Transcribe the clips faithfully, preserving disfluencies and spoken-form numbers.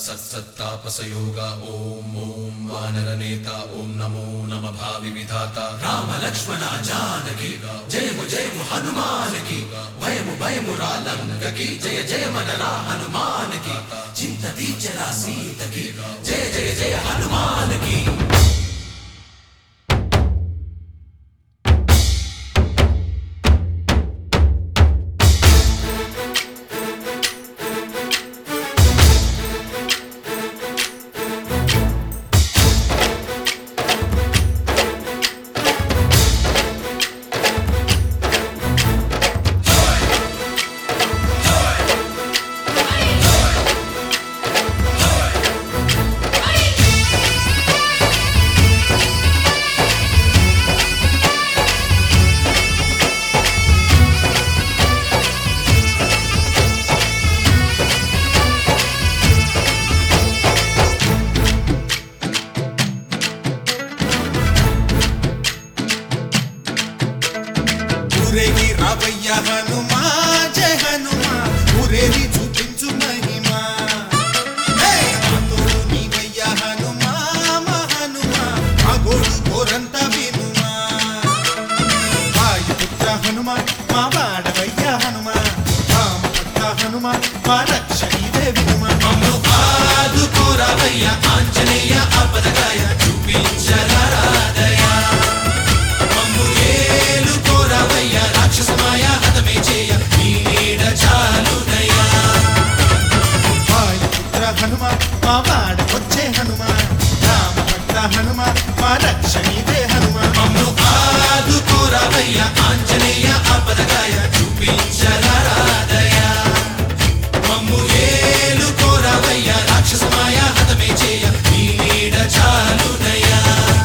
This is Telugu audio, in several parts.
सत्सत्तापसयोगा ओम ओम वानरनेता ओम नमो नमः भावि विधाता राम लक्ष्मण जानकी जय जय हनुमान की भयमु भयमु रालंक की जय जय मनरा हनुमान की चिंतती चला सीत की जय जय जय हनुमान की। రావయ్య హనుమా జయ హనుమా ఊరేగి చూపించు మహిమా తోడు నీవయ్య హనుమా మా హనుమా మా గోడు కోరంత వినుమా వాయుపుత్ర హనుమా మా వాడవయ్య హనుమా రామభక్త హనుమా మా రక్షణీవే వినుమా మమ్ము ఆదుకోరావయ్య ఆంజనేయ ఆపదగాయ చూపించరాదయ మమ్ము ఏలు కోరావయ్య రాక్షసమాయ హతమే చేయ నీ నీడ చాలునయ్యా వాయుపుత్ర హనుమా మా వాడ వచ్చే హనుమా రామభక్త హనుమా మా రక్షణీవే హనుమా మమ్ము ఆదుకోరావయ్య ఆంజనేయ ఆపదగాయ చూపించరాదయ మమ్ము ఏలు కోరావయ్య రాక్షసమాయ హతమే చేయ నీ నీడ చాలునయ్యా।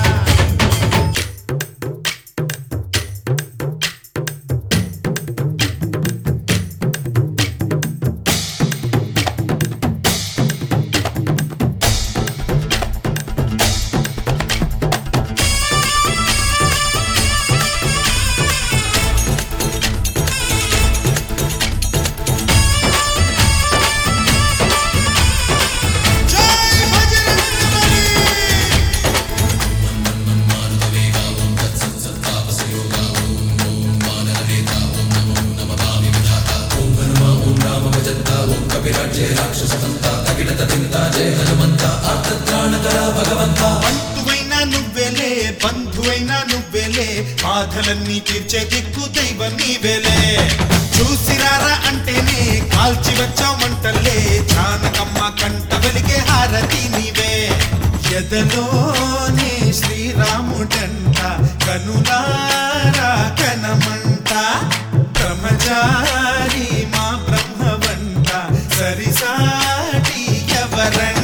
బంధువైనా నువ్వేలే బంధువైనా నువ్వేలే బాధలన్నీ తీర్చే దిక్కు దైవం నీవేలే చూసిరారా అంటేనే కాల్చి వచ్చామంటలే జానకమ్మ కంట వెలిగే హారతి నీవే ఎదలోనే శ్రీరాముడంట కనులారా కనమంట బ్రహ్మచారి మా బ్రహ్మవంట సరిసాటి ఎవరంట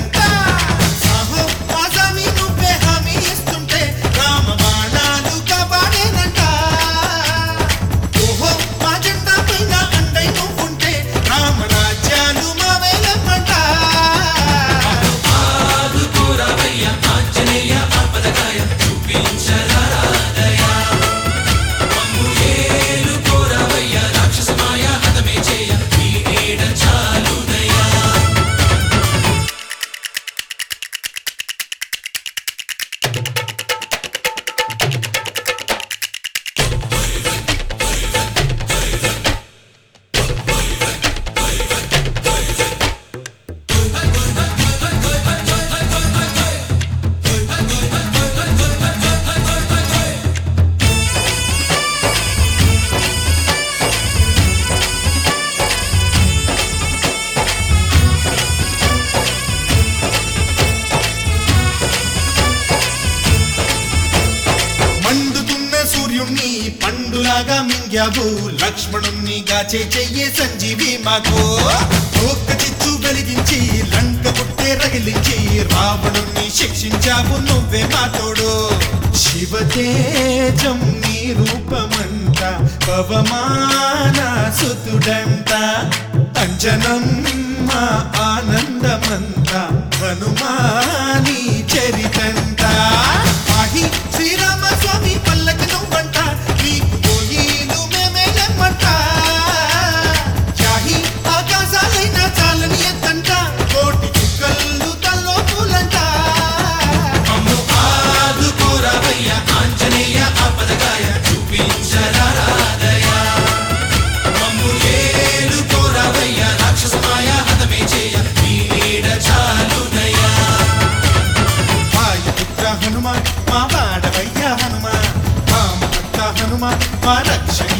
పండులాగా మింగ్యావు లక్ష్మణుణ్ణి గాచే చెయ్యే సంజీవి మాకు ఒక్క చిచ్చు వెలిగించి లంక పుట్టే రగిలించి రావణుణ్ణి శిక్షించావు నువ్వే మా తోడు శివతేజం నీ రూపమంట పవమాన సుతుడంట అంజనం మా ఆనందమంత హనుమాని చరితంట ఆహి శ్రీరామ స్వామి పల్లకి నువ్వంట నీకు పోయిలు మేమేయమంట జాహి ఆకాశాలైనా చాలని ఎత్తంట కోటి చుక్కలు రక్షకి